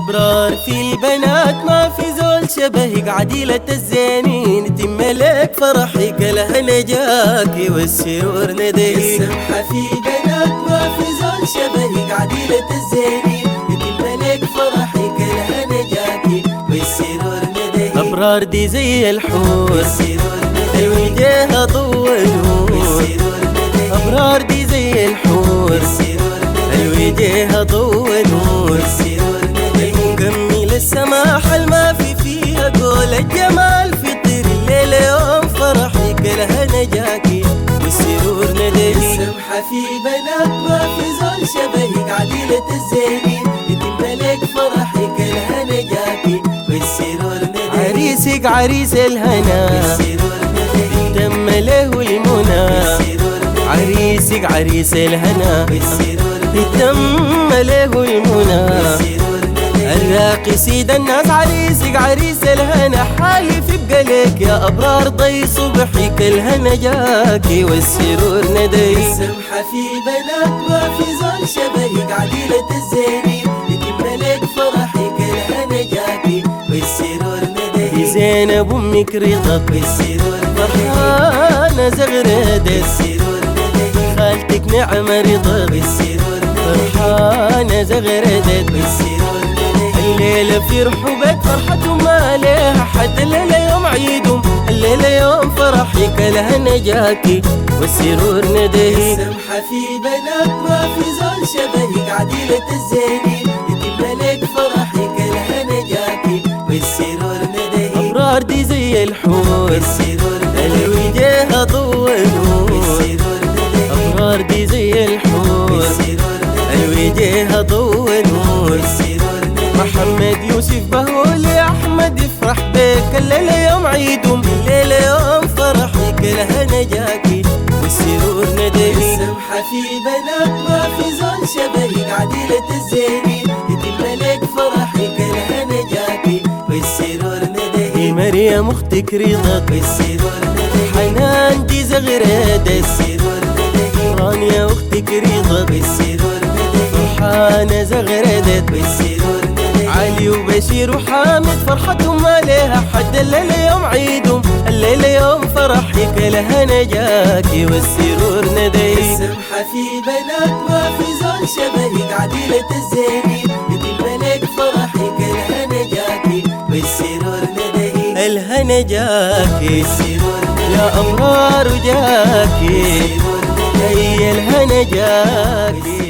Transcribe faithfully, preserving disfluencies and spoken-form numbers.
أبرار في البنات ما في زول شبهك، عديلة الزينين تملك فرحك، الهنا جاكي والسرور نديك. السمحة في البنات ما في زول شبهك، عديلة الزينين تملك فرحك، الهنا جاكي والسرور نديك. أبرار دي زي الحور والسرور نديك، الوجه ضوء نور. والسرور نديك، أبرار دي زي الحور والسرور نديك، الوجه ضوء نور. والسرور نديك. المكمل السماحة الما في فيها قول، الجمال فطر الليلة يوم فرحك، الهنا جاكي والسرور نديك. السمحة في البنات ما في زول شبهك، عديلة الزينين تملك فرحك، الهنا جاكي والسرور نديك. عريسك عريس الهنا والسرور نديك، تم له المنى. والسرور نديك، عريسك عريس الهنا والسرور نديك، تم له المنى. والسرور نديك. الراقي سيد الناس عريسك عريس الهنا، حالف بقلك يا أبرار ضي صبحك، الهنا جاكي والسرور نديك. السمحة في البنات ما في زول شبهك، عديلة الزينين تملك فرحك، الهنا جاكي والسرور نديك. زينب أمك رضا والسرور نديك، فرحانة زغردت، والسرور نديك، خالتك نعمة رضا والسرور نديك، فرحانة زغردت. والسرور نديك. الليلة في رحوبك فرحة ما لها حد، الليلة يوم عيدهم الليلة يوم فرحك، الهنا جاكي والسرور نديك. السمحة في البنات ما في زول شبهك، عديلة الزينين تملك فرحك، الهنا جاكي والسرور نديك. أبرار دي زي الحور والسرور نديك، الوجه ضوء نور. والسرور نديك، أبرار دي زي الحور والسرور نديك، الوجه ضوء نور. والسرور نديك. محمد يوسف بهولي أحمد يفرح بك، الليلة يوم عيدهم الليلة يوم فرحك، الهنا جاكي والسرور نديك. السمحة في البنات ما في زول شبهك، عديلة الزينين تملك فرحك، الهنا جاكي والسرور نديك. مريم أختك رضا والسرور نديك، حنان دي زغردت، والسرور نديك، رانيا أختك رضا والسرور نديك، فرحانة زغردت. والسرور نديك. علي وبشير وحامد فرحتهم ما لها حد، الليلة يوم عيدهم الليلة يوم فرحك، الهنا جاكي والسرور نديك. السمحة في البنات ما في زول شبهك، عديلة الزينين تملك فرحك، الهنا جاكي والسرور نديك. الهنا جاكي والسرور نديك، يا أبرار جاكي، والسرور نديك. هي الهنا جاكي.